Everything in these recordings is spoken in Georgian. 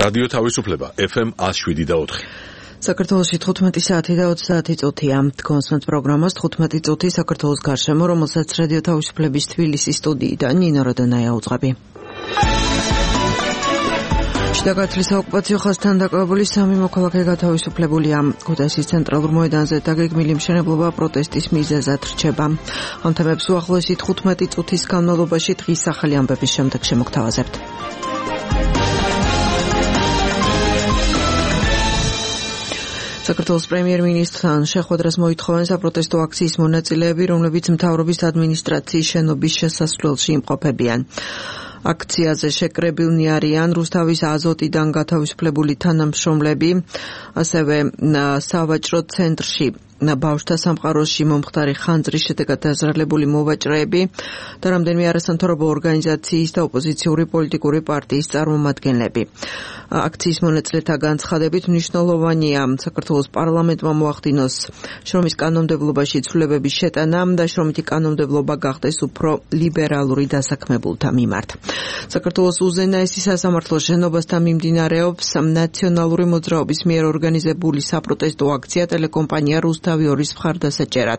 რადიო თავისუფლება FM 107.4. საქართველოში 15 საათი და 30 წუთია. კონსტანტ პროგრამას 15 წუთი საქართველოს გარშემო, რომელსაც რადიო თავისუფლების თბილისის სტუდიიდან ნინო როდონაია უძღვები. შიდაგათლის საოკუპაციო ხაზთან დაკავებული 3 მოქალაქე გათავისუფლებულია. ქუთაისის ცენტრალურ მოედანზე დაგეგმილი მშენებლობა პროტესტის მიზეზად რჩება. ამ თემებს უახლოესი 15 წუთის განმავლობაში დღის ახალი ამბების შემდეგ შემოგთავაზებთ. საქართველოს პრემიერ-მინისტრთან შეხვედრას მოითხოვენ საპროტესტო აქციის მონაწილეები, რომლებიც მთავრობის ადმინისტრაციის შენობის შესასვლელში იმყოფებიან. აქციაზე შეკრებილნი არიან რუსთავის აზოტიდან გათავისუფლებული თანამშრომლები, ასევე სავაჭრო ცენტრში ბავშვთა სამყაროში მომხდარი ხანძრის შედეგად დაზრალებული მოვაჭრეები და რამდენიმე არასამთავრობო ორგანიზაციის და ოპოზიციური პოლიტიკური პარტიის წარმომადგენლები. აქციის მონაწილეთა განცხადებით მნიშვნელოვანია საქართველოს პარლამენტმა მოახდინოს შრომის კანონმდებლობაში ცვლილებების შეტანა და შრომითი კანონმდებლობა გახდეს უფრო ლიბერალური დასაქმებულთა მიმართ. საქართველოს უზენაესი სასამართლო შენობასთან მიმდინარეობს ნაციონალური მოძრაობის მიერ ორგანიზებული საპროტესტო აქცია ტელეკომპანია რუსთავი 2-ის მხარდასაჭერად.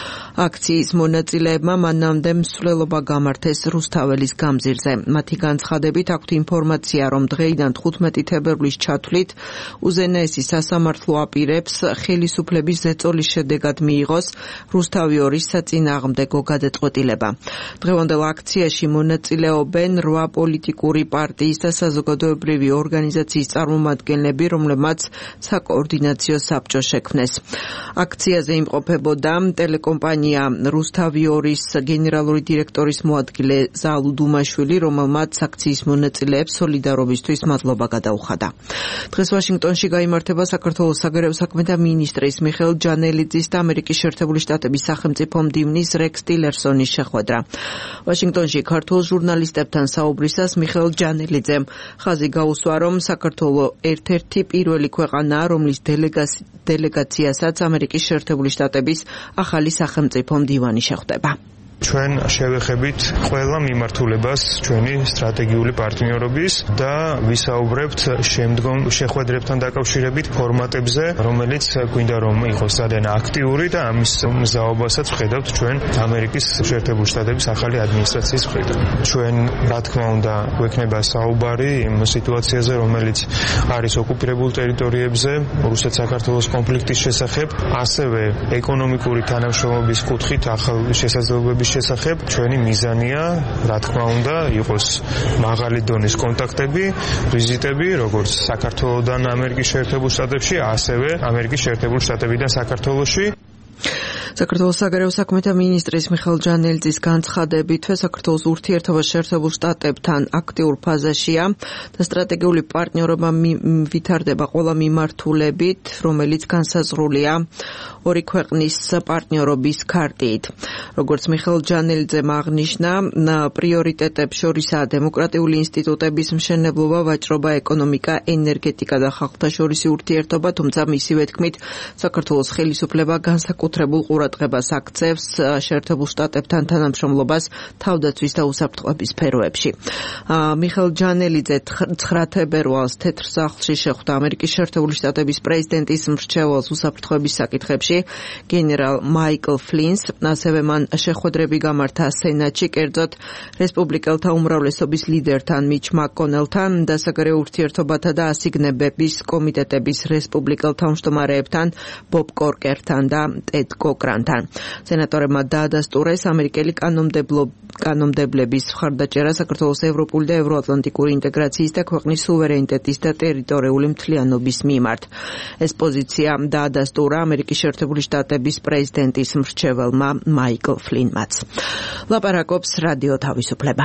აქციის მონაწილეებმა მანამდე მსვლელობა გამართეს რუსთაველის გამზირზე. მათი განცხადებით აქვთ ინფორმაცია, რომ დღეიდან 15 თებერვლის ჩათვლით უზენაესი სასამართლო აპირებს ხელისუფლების ზეწოლის შედეგად მიიღოს რუსთავი 2-ის საწინააღმდეგო გადაწყვეტილება. დღევანდელ აქციაში მონაწილეობენ 8 პოლიტიკური პარტიის და საზოგადოებრივი ორგანიზაციის წარმომადგენლები, რომლებმაც საკოორდინაციო საბჭო შექმნეს. აქციაზე იმყოფებოდა ტელეკომპანია რუსთავი 2-ის გენერალური დირექტორის მოადგილე ზალუ დუმაშვილი, რომელმაც აქციის მონაწილეებს სოლიდარობისთვის მადლობა გადაუხადა. დღეს ვაშინგტონში გაიმართება საქართველოს საგარეო საქმეთა მინისტრის მიხეილ ჯანელიძის და ამერიკის შეერთებული შტატების სახელმწიფო მდივნის რექს ტილერსონის შეხვედრა. ვაშინგტონში ქართულ ჟურნალისტებთან საუბრისას მიხეილ ჯანელიძემ ხაზი გაუსვა, რომ საქართველო ერთ-ერთი პირველი ქვეყანაა, რომლის დელეგაციასაც ამერიკის შეერთებული შტატების ახალი სახელმწიფო მდივანი შეხვდება. ჩვენ შევეხებით ყველა მიმართულებას ჩვენი სტრატეგიული პარტნიორობის და ვისაუბრებთ შემდგომ შეხვედრებთან დაკავშირებით ფორმატებზე, რომელიც გვინდა რომ იყოს ძალიან აქტიური და ამის მზაობასაც ვხედავთ ჩვენ ამერიკის შეერთებული შტატების ახალი ადმინისტრაციის მხრიდან. ჩვენ რა თქმა უნდა გვექნება საუბარი იმ სიტუაციაზე, რომელიც არის ოკუპირებულ ტერიტორიებზე, რუსეთ-საქართველოს კონფლიქტის შესახებ, ასევე ეკონომიკური თანამშრომლობის კუთხით ახალ შესაძლებლობების შესახებ. ჩვენი მიზანია, რა თქმა უნდა, იყოს მაღალი დონის კონტაქტები, ვიზიტები, როგორც საქართველოსთან ამერიკის შეერთებულ შტატებში, ასევე ამერიკის შეერთებულ შტატებიდან საქართველოში. საქართველოს საგარეო საქმეთა მინისტრის მიხეილ ჯანელიძის განცხადებით, საქართველოს ურთიერთობა შეერთებულ შტატებთან აქტიურ ფაზაშია და სტრატეგიული პარტნიორობა ვითარდება ყველა მიმართულებით, რომელიც განსაზღვრულია 2 ქვეყნის პარტნიორობის ქარტით. როგორც მიხეილ ჯანელიძემ აღნიშნა, პრიორიტეტებს შორისაა დემოკრატიული ინსტიტუტების მშენებლობა, ვაჭრობა, ეკონომიკა, ენერგეტიკა და ხალხთა შორისი ურთიერთობა, თუმცა მისივე თქმით, საქართველოს ხელისუფლება განსაკუთრებულ ყურადღებას აქცევს შეერთებულ შტატებთან თანამშრომლობას თავდაცვის და უსაფრთხოების სფეროებში. მიხეილ ჯანელიძე 9 თებერვალს თეთრ სახლში შეხვდა ამერიკის შეერთებული შტატების პრეზიდენტის მრჩეველს უსაფრთხოების საკითხებში გენერალ მაიკლ ფლინს, ასევე მან შეხვედრები გამართა სენატში, კერძოდ რესპუბლიკელთა უმრავლესობის ლიდერთან მიჩ მაკონელთან და საგარეო ურთიერთობათა და ასიგნებების კომიტეტების რესპუბლიკელ თავმჯდომარეებთან ბობ კორკერთან და ტედ კოკრანთან. სენატორებმა დაადასტურეს ამერიკელი კანონმდებლების მხარდაჭერა საქართველოს ევროპული და ევროატლანტიკური ინტეგრაციის და ქვეყნის სუვერენიტეტის და ტერიტორიული მთლიანობის მიმართ. ეს პოზიცია დაადასტურა ამერიკის შეერთებული შტატების პრეზიდენტის მრჩეველმა მაიკლ ფლინმაც. ლაპარაკობს რადიო თავისუფლება.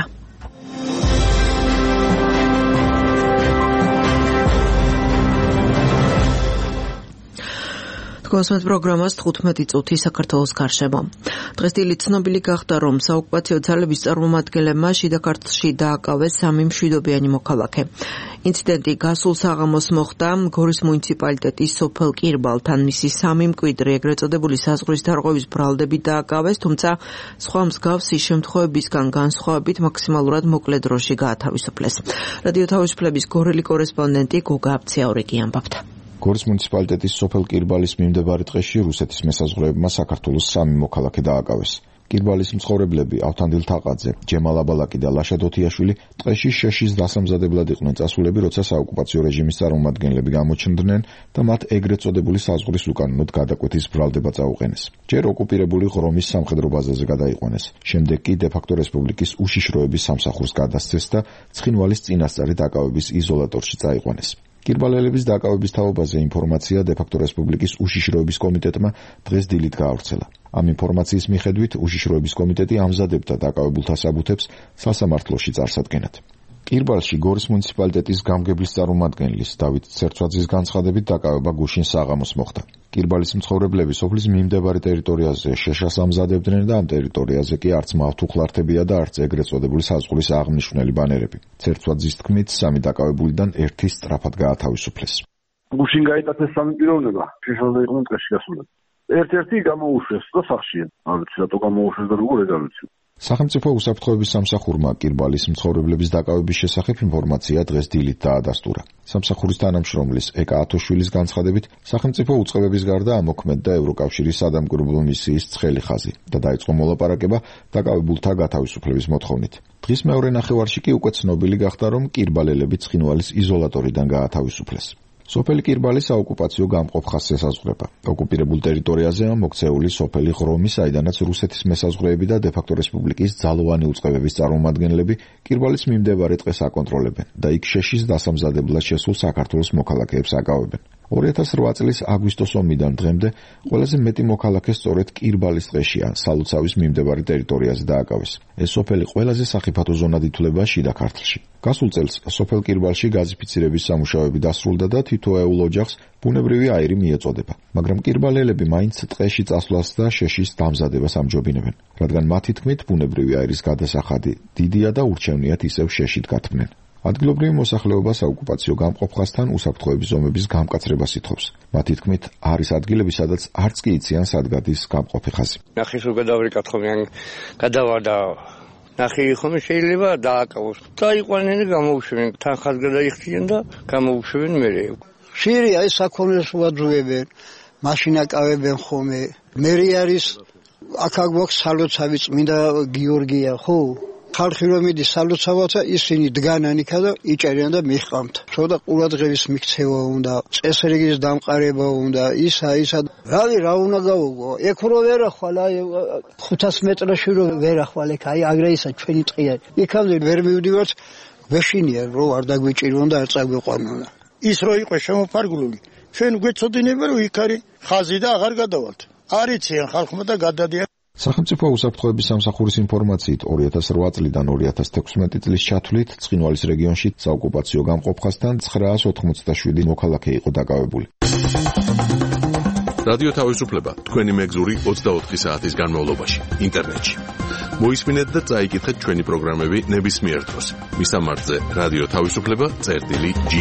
თქვენს პროგრამას 15 წუთი საქართველოს გარშემო. დღეს დილით ცნობილი გახდა, რომ საოკუპაციო ძალების წარმომადგენლებმა შიდა ქართლში დააკავეს 3 მშვიდობიანი მოქალაქე. ინციდენტი გასულ საღამოს მოხდა გორის მუნიციპალიტეტის სოფელ კირბალთან. მისი 3 მკვიდრი, ეგრეთ წოდებული საზღვრის დარღვევის ბრალდებით დააკავეს, თუმცა სხვა მსგავსი შემთხვევებისგან განსხვავებით მაქსიმალურად მოკლე დროში გაათავისუფლეს. რადიო თავისუფლების გორელი კორესპონდენტი გოგა აბციაურიკი ამბობდა. გორის მუნიციპალიტეტის სოფელ კირბალის მიმდებარე ტყეში რუსეთის მესაზღვრეებმა საქართველოს 3 მოქალაქე დააკავეს. კირბალის მცხოვრებლები ავთანდილ თაყაძე, ჯემალ აბალაკი და ლაშა დოთიაშვილი ტყეში შეშის დასამზადებლად იყვნენ წასულები, როცა საოკუპაციო რეჟიმის წარმომადგენლები გამოჩნდნენ და მათ ეგრეთ წოდებული საზღვრის უკანონოდ გადაკვეთის ბრალდება წაუყენეს. ჯერ ოკუპირებული ღრომის სამხედრო ბაზაზე გადაიყვანეს. შემდეგ კი დე-ფაქტო რესპუბლიკის უშიშროების სამსახურს გადასცეს და ცხინვალის წინასწარი დაკავების იზოლატორში წაიყვანეს. კირბალელების დაკავების თაობაზე ინფორმაცია დე-ფაქტო რესპუბლიკის უშიშროების კომიტეტმა დღეს დილით გაავრცელა. ამ ინფორმაციის მიხედვით უშიშროების კომიტეტი ამზადებდა დაკავებულთა საბუთებს სასამართლოში წარსადგენად. კირბალში გორის მუნიციპალიტეტის გამგებლის წარმომადგენლის დავით ცერცვაძის განცხადებით დაკავება გუშინ საღამოს მოხდა. კირბალის მცხოვრებლები სოფლის მიმდებარე ტერიტორიაზე შეშას ამზადებდნენ და ამ ტერიტორიაზე კი არც მავთუხლართებია და არც ეგრეთ წოდებული საზღვრის აღმნიშვნელი ბანერები. ცერცვაძის თქმით, 3 დაკავებულიდან 1 სწრაფად გაათავისუფლეს. გუშინ გაიტაცეს 3 პიროვნება, შეშასდა იყვნენ ტყეში გასულები. ერთ-ერთი გამოუშვეს და სახშია. არ ვიცი რატო გამოუშვეს და როგორ ეგ არ ვიცი. სახელმწიფო უსაფრთხოების სამსახურმა კირბალის მცხოვრებლების დაკავების შესახებ ინფორმაცია დღეს დილით დაადასტურა. სამსახურის თანამშრომლის ეკა ათოშვილის განცხადებით, სახელმწიფო უწყებების გარდა ამოქმედდა ევროკავშირის სადამკვირვებლო მისიის ცხელი ხაზი და დაიწყო მოლაპარაკება დაკავებულთა გათავისუფლების მოთხოვნით. დღის მეორე ნახევარში კი უკვე ცნობილი გახდა, რომ კირბალელები ცხინვალის იზოლატორიდან გაათავისუფლეს. სოფელი კირბალი საოკუპაციო გამყოფ ხაზს ესაზღვრება. ოკუპირებულ ტერიტორიაზეა მოქცეული სოფელი ღრომი, საიდანაც რუსეთის მესაზღვრეები და დე-ფაქტო რესპუბლიკის ძალოვანი უწყებების წარმომადგენლები კირბალის მიმდებარე ტყეს აკონტროლებენ და იქ შეშის დასამზადებლად შესულ საქართველოს მოქალაქეებს აკავებენ. 2008 წლის აგვისტოს ომიდან დღემდე ყველაზე მეტი მოქალაქე სწორედ კირბალის ტყეშია, სალოცავის მიმდებარე ტერიტორიაზე დააკავეს. ეს სოფელი ყველაზე სახიფათო ზონად ითვლება შიდა ქართლში. გასულ წელს სოფელ კირბალში გაზიფიცირების სამუშაოები დასრულდა და თითოეულ ოჯახს ბუნებრივი აირი მიეწოდება. მაგრამ კირბალელები მაინც ტყეში წასვლას და შეშის დამზადებას ამჯობინებენ, რადგან მათი თქმით ბუნებრივი აირის გადასახადი დიდია და ურჩევნიათ ისევ შეშით გათმნენ. ადგილობრივი მოსახლეობა საოკუპაციო გამყოფ ხაზთან უსაფრთხოების ზომების გამკაცრებას ითხოვს. მათი თქმით, არის ადგილები, სადაც არც კი იციან სად გადის გამყოფი ხაზი. ნახის რო გადავრიკათხომიან გადავარდა ნახი ხომ შეიძლება დააკავოს. დაიყვანენ და გამოუშვენ, თან ხაზ გადაიხდიან და გამოუშვენ მერე. შირია ეს საქონელს უაძუებენ, მაშინ აკავებენ ხოლმე. მერე არის აქ გვაქვს სალოცავი წმინდა გიორგია, ხო? ხალხი რომ მიდის სალოცავათა ისინი დგანან იქა და იჭერიან და მიჰყავთ. ცოტა ყურადღების მიქცევა უნდა, წესრიგის დამყარება უნდა, ისა. რავი, რა უნდა გავუგო? ეკ რო ვერახვალ, აი 500 მეტრში რო ვერახვალ, ეკ აი აგრეისა ჩვენი ტყია. იქამდე ვერ მივდივართ, ვეშინია რო არ დაგვიჭირონ და არ წაგვიყვანონ. ის რო იყო შემოფარგლული, ჩვენ გვეცოდინება რომ იქ არის ხაზი და აღარ გადავალთ. არ იციან ხალხმა და გადადიან. სახელმწიფო უსაფრთხოების სამსახურის ინფორმაციით 2008 წლიდან 2016 წლის ჩათვლით ცხინვალის რეგიონში საოკუპაციო გამყოფ ხაზთან 987 მოქალაქე იყო დაკავებული. რადიო თავისუფლება თქვენი მეგზური 24 საათის განმავლობაში ინტერნეტში. მოისმინეთ და წაიკითხეთ ჩვენი პროგრამები ნებისმიერ დროს. მისამართზე რადიო თავისუფლება.ge.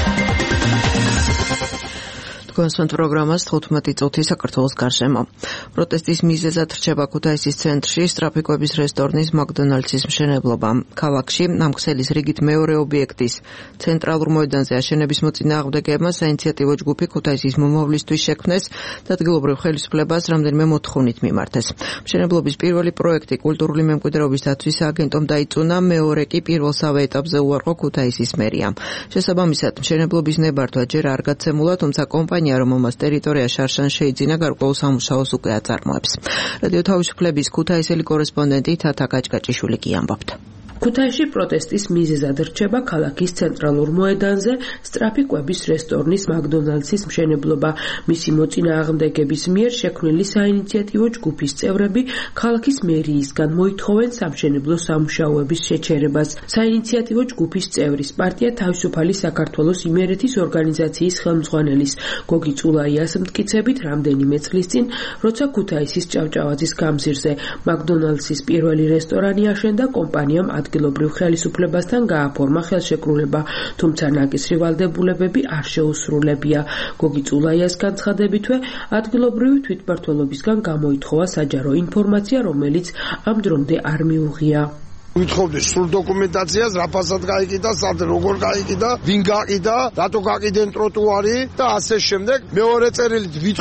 თქვენს პროგრამას 15 წუთი საქართველოს გარშემო. პროტესტის მიზეზად რჩება ქუთაისის ცენტრში სტრაფიკოების რესტორნის მაკდონალდსის მშენებლობა. ქალაქში ამქსელის რიგით მეორე ობიექტის ცენტრალურ მოედანზე აშენების მოწინააღმდეგეებმა საინიციატივო ჯგუფი ქუთაისის მომავლისთვის შექმნეს და ადგილობრივ ხელისუფლებას რამდენიმე მოთხოვნით მიმართეს. მშენებლობის პირველი პროექტი კულტურული მემკვიდრეობის დაცვის სააგენტომ დაიწუნა, მეორე კი პირველსავე ეტაპზე უარყო ქუთაისის მერიამ. შესაბამისად, მშენებლობის ნებართვა ჯერ არ გაცემულა, თუმცა კომპანია რომელმაც ტერიტორია შარშან შეიძინა გარკვეულ სამუშაოს უკვე აწარმოებს. რადიო თავისუფლების ქუთაისელი კორესპონდენტი თათა გაჭგაჭიშვილი კი ამბობდა. ქუთაისში პროტესტის მიზეზად რჩება ქალაქის ცენტრალურ მოედანზე სწრაფი კვების რესტორნის მაკდონალდსის მშენებლობა. მისი მოწინააღმდეგების მიერ შექმნილი საინიციატივო ჯგუფის წევრები ქალაქის მერიისგან მოითხოვენ სამშენებლო სამუშაოების შეჩერებას. საინიციატივო ჯგუფის წევრის პარტია თავისუფალი საქართველოს იმერეთის ორგანიზაციის ხელმძღვანელის გოგი წულაიას მტკიცებით რამდენიმე წლის წინ, როცა ქუთაისის ჭავჭავაძის გამზირზე მაკდონალდსის პირველი რესტორანი აშენდა, კომპანიამ ადგილობრივ ხელისუფლებასთან გააფორმა ხელშეკრულება, თუმცა ნაკისრი ვალდებულებები არ შეუსრულებია. გოგი წულაიას განცხადებითვე, ადგილობრივი თვითმმართველობისგან გამოითხოვა საჯარო ინფორმაცია, რომელიც ამ დრომდე არ მიუღია. ვითხოვდი სრულ დოკუმენტაციას, რა ფასად გაიყიდა, სად როგორ გაიყიდა, ვინ გაყიდა, რატო გაყიდენ ტროტუარი და ასე შემდეგ. მეორე წერილით ვითხოვდი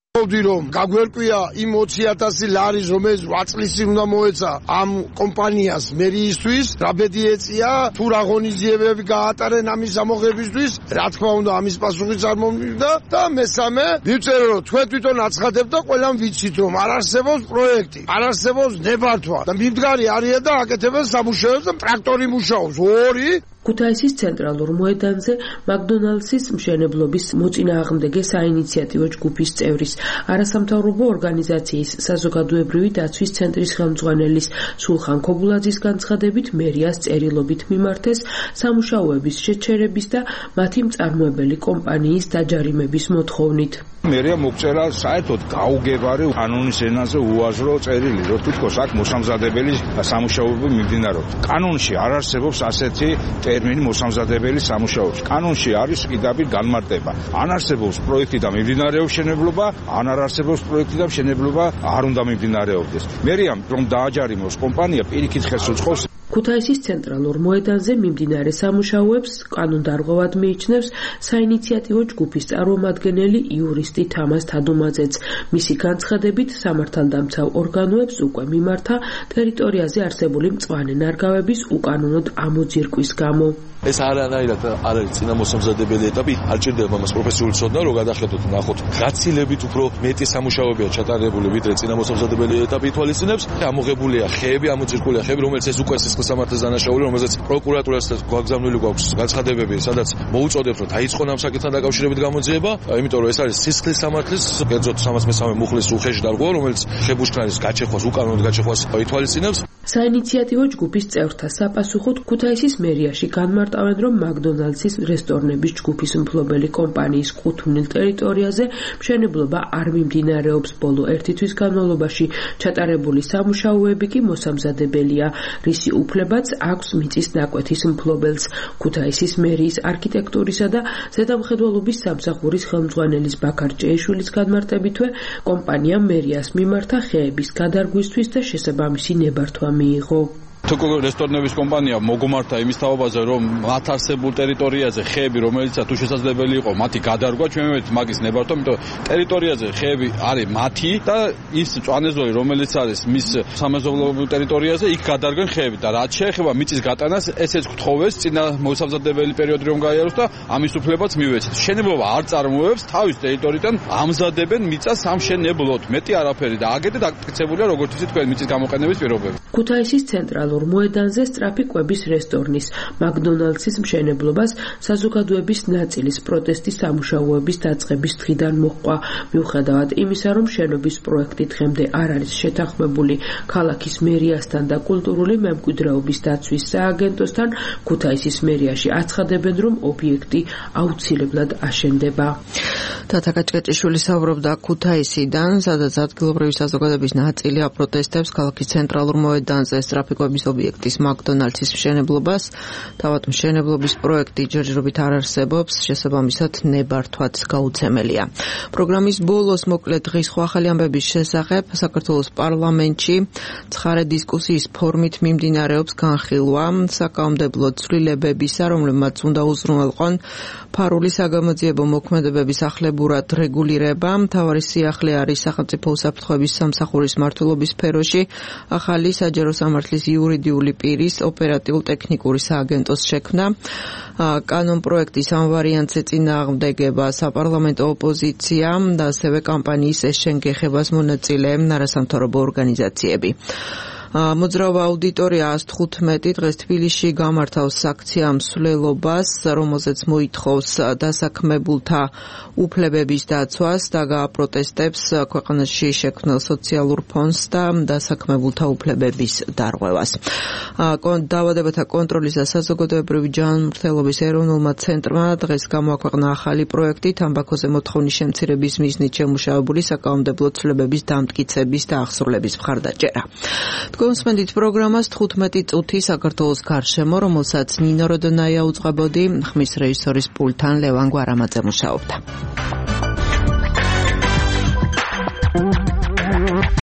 რომ გაგვერკვია იმ 20,000 ლარის, რომელიც 8 წლის წინ უნდა მოეცა ამ კომპანიას მერიისთვის, რა ბედი ეწია, თუ რა ღონისძიებები გაატარენ ამის ამოღებისთვის, რა თქმა უნდა ამის პასუხიც არ მომივიდა და მესამე ვიწერე რომ თვითონ აცხადებთ და ყველამ ვიცით რომ არ არსებობს პროექტი, არ არსებობს ნებართვა და მიმდგარი არიან და აკეთებენ სამუშაოებს და ტრაქტორი მუშაობს. ორი ქუთაისის ცენტრალურ მოედანზე მაკდონალდსის მშენებლობის მოწინააღმდეგე საინიციატივო ჯგუფის წევრის, არასამთავრობო ორგანიზაციის საზოგადოებრივი დაცვის ცენტრის ხელმძღვანელის სულხან ქობულაძის განცხადებით, მერიას წერილობით მიმართეს სამუშაოების შეჩერების და მათი მწარმოებელი კომპანიის დაჯარიმების მოთხოვნით. მერია მოგწერა საერთოდ გაუგებარი კანონის ენაზე უაზრო წერილი, რომ თითქოს აქ მოსამზადებელი სამუშაოები მიმდინარეობს. კანონში არ არსებობს ასეთი ტერმინი მოსამზადებელი სამუშაოებს. კანონში არის პირდაპირ განმარტება. ან არსებობს პროექტი და მიმდინარეობს მშენებლობა, ან არ არსებობს პროექტი და მშენებლობა არ უნდა მიმდინარეობდეს. მერიამ რომ დააჯარიმოს კომპანია პირიქით ხელს უწყობს. ქუთაისის ცენტრალურ მოედანზე მიმდინარე სამუშაოებს კანონდარღვევად მიიჩნევს საინიციატივო ჯგუფის წარმომადგენელი იურისტი თამაზ თადუმაძეც. მისი განცხადებით, სამართალდამცავ ორგანოებს უკვე მიმართა ტერიტორიაზე არსებული მწვანე ნარგავების უკანონოდ ამოძირკვის გამო. ეს არანაირად არ არის წინამოსამზადებელი ეტაპი, არ ჭირდება მას პროფესიული ცოდნა, რომ გადახედოთ ნახოთ. გაცილებით უფრო მეტი სამუშაოებია ჩატარებული, ვიდრე წინამოსამზადებელი ეტაპი ითვალისწინებს. ამოღებულია ხეები, ამოძირკულია ხეები, რომელიც ეს უკვე სისხლის სამართლის დანაშაული, რომელზეც პროკურატურასთან გვაგზავნილი გვაქვს განცხადებები, სადაც მოუწოდებთ, რომ დაიწყონ ამ საკითხთან დაკავშირებით გამოძიება, იმიტომ რომ ეს არის სისხლის სამართლის, კერძოდ 303 მუხლის უხეში დარღვევა, რომელიც ხებუშკანის გაჩეხვას, უკანონოდ გაჩეხვას ითვალისწინებს. საინიციატივო ჯგუფის წევრთა sapasუხოდ ქუთაისის მერიაში განმარტავენ, რომ მაკდონალდსის რესტორნების ჯგუფის მფლობელი კომპანიის კუთვნილ ტერიტორიაზე მშენებლობა არ მიმდინარეობს. ბოლო 1 თვის განმავლობაში ჩატარებული სამუშაოები კი მოსამზადებელია, რისი უფლებაც აქვს მიწის ნაკვეთის მფლობელს. ქუთაისის მერიის არქიტექტურისა და ზედამხედველობის სამსახურის ხელმძღვანელის ბაქარ ჭეიშვილის განმარტებითვე, კომპანიამ მერიას მიმართა ხეების გადარგვისთვის და შესაბამისი ნებართვა მიიღო. თუკო რესტორნების კომპანია მოგმართა იმის თაობაზე, რომ მათ არსებულ ტერიტორიაზე ხეები, რომელიცაც თუ შესაძლებელი იყო, მათი გადარგვა, ჩვენ მივედით მაგის ნებართვა, იმიტომ ტერიტორიაზე ხეები არის მათი და ის მწვანე ზოლი, რომელიც არის მის სამეზობლოებრივ ტერიტორიაზე, იქ გადარგენ ხეები და რაც შეეხება მიწის გატანას, ესეც გთხოვეს წინა მოსამზადებელი პერიოდი რომ გაიაროს და ამის უფლებაც მივეცეთ. მშენებლობა არ წარმოებს თავის ტერიტორიიდან ამზადებენ მიწას სამშენებლოდ. მეტი არაფერი და აგეთ დაკეთებულია როგორც ისე თქვენ მიწის გამოყენების პირობები. ქუთაისის ცენტრალურ მოედანზე სწრაფი კვების რესტორნის მაკდონალდსის მშენებლობას საზოგადოების ნაწილის პროტესტის სამუშაოების დაწყების დღიდან მოჰყვა. მიუხედავად იმისა, რომ შენობის პროექტი დღემდე არ არის შეთანხმებული ქალაქის მერიასთან და კულტურული მემკვიდრეობის დაცვის სააგენტოსთან, ქუთაისის მერიაში აცხადებენ, რომ ობიექტი აუცილებლად აშენდება. თათა კაჭკაჭიშვილი საუბრობდა ქუთაისიდან, სადაც ადგილობრივი საზოგადოების ნაწილი აპროტესტებს ქალაქის ცენტრალურ მოედანზე სწრაფი კვების ობიექტის მაკდონალდსის მშენებლობას. თავად მშენებლობის პროექტი ჯერჯერობით არ არსებობს, შესაბამისად ნებართვაც გაუცემელია. პროგრამის ბოლოს მოკლედ დღის ახალი ამბების შესახებ საქართველოს პარლამენტში ცხარე დისკუსიის ფორმით მიმდინარეობს განხილვა საკანონმდებლო ცვლილებებისა, რომლებმაც უნდა უზრუნველყონ ფარული საგამოძიებო მოქმედებების ახლებურად რეგულირება. მთავარი სიახლე არის სახელმწიფო უსაფრთხოების სამსახურის მმართველობის სფეროში ახალი საჯარო სამართლის იურიდიული პირის ოპერატიულ-ტექნიკური სააგენტოს შექმნა. კანონ პროექტის ამ ვარიანტზე წინააღმდეგება საპარლამენტო ოპოზიცია და ასევე კამპანიის ეს შენ გეხებას მონაწილე არასამთავრობო ორგანიზაციები. მოძრავ აუდიტორია 115 დღეს თბილისში გამართავს აქცია მსვლელობას, რომელზეც მოითხოვს დასაქმებულთა უფლებების დაცვას და გააპროტესტებს ქვეყანაში შექმნილ სოციალურ ფონდს და დასაქმებულთა უფლებების დარღვევას. დაავადებათა კონტროლის და საზოგადოებრივი ჯანმრთელობის ეროვნულმა ცენტრმა დღეს გამოაქვეყნა ახალი პროექტი თამბაქოზე მოთხოვნის შემცირების მიზნით შემუშავებული საკანონმდებლო ცვლილებების დამტკიცების და აღსრულების მხარდაჭერა. თქვენ უსმენთ პროგრამას 15 წუთი საქართველოს გარშემო, რომელსაც ნინო როდონაია უძღვებოდი, ხმის რეჟისორის პულტთან ლევან გვარამაძე მუშაობდა.